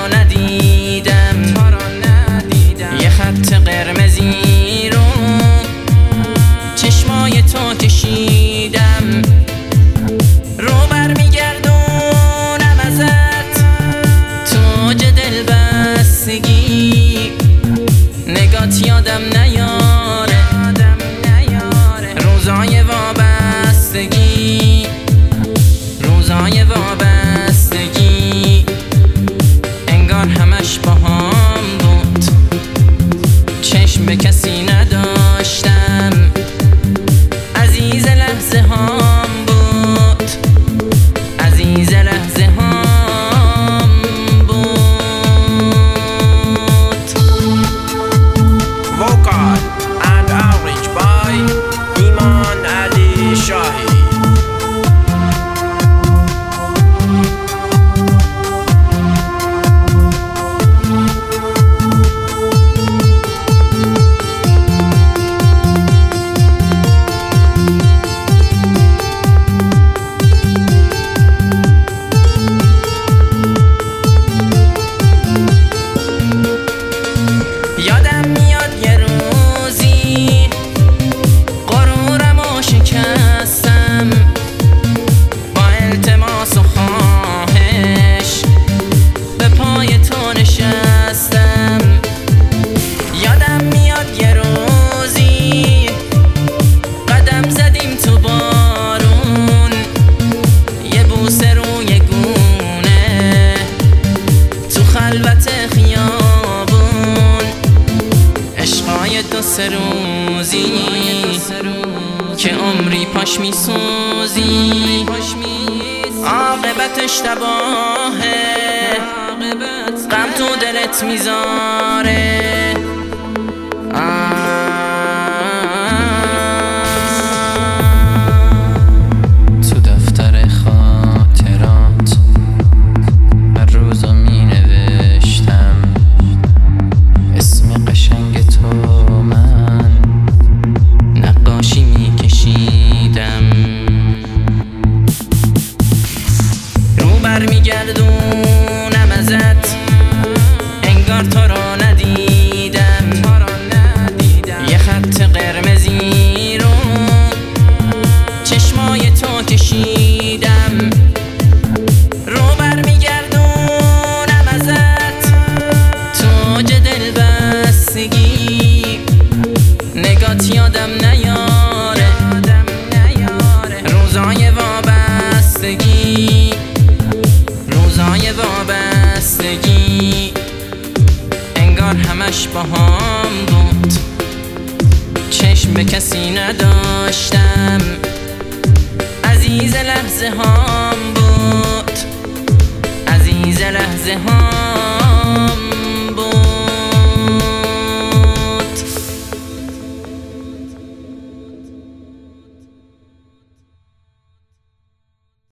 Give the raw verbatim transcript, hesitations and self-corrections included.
را ندیدم، یه خط قرمزی رو چشمای تو کشیدم. رو برمیگردونم ازت توج دلبستگی، نگات یادم نیاره روزای وابستگی، روزای وابستگی انگار همش با هم بود، چشم به کسی نداشتم، عزیز لحظه هم بود، عزیز لحظه هم بود. Vocal and arranged by Iman Ali Shahi. یادم میاد یه روزی غرورمو شکستم، با التماس و خواهش به پای تو نشستم. یادم میاد یه روزی قدم زدیم تو بارون، یه بوسه روی گونه تو خلوت خیابون، عشقای دو سه روزی که عمری پاش میسوزی، عاقبتش تباهه، غم تو دلت میذاره. تو دفتر خاطرات هر روزا می نوشتم اسم قشنگ تو، من نقاشی میکشیدم. رو برمیگردونم ازت انگار تو را ندیدم، یه خط قرمزی رو چشمای تو کشیدم. رو برمیگردونم ازت توج دلبستگی، نگات یادم نیاره روزای وابستگی، روزای وابستگی انگار همش با هم بود، چشم به کسی نداشتم، عزیز لحظه هم بود، عزیز لحظه هم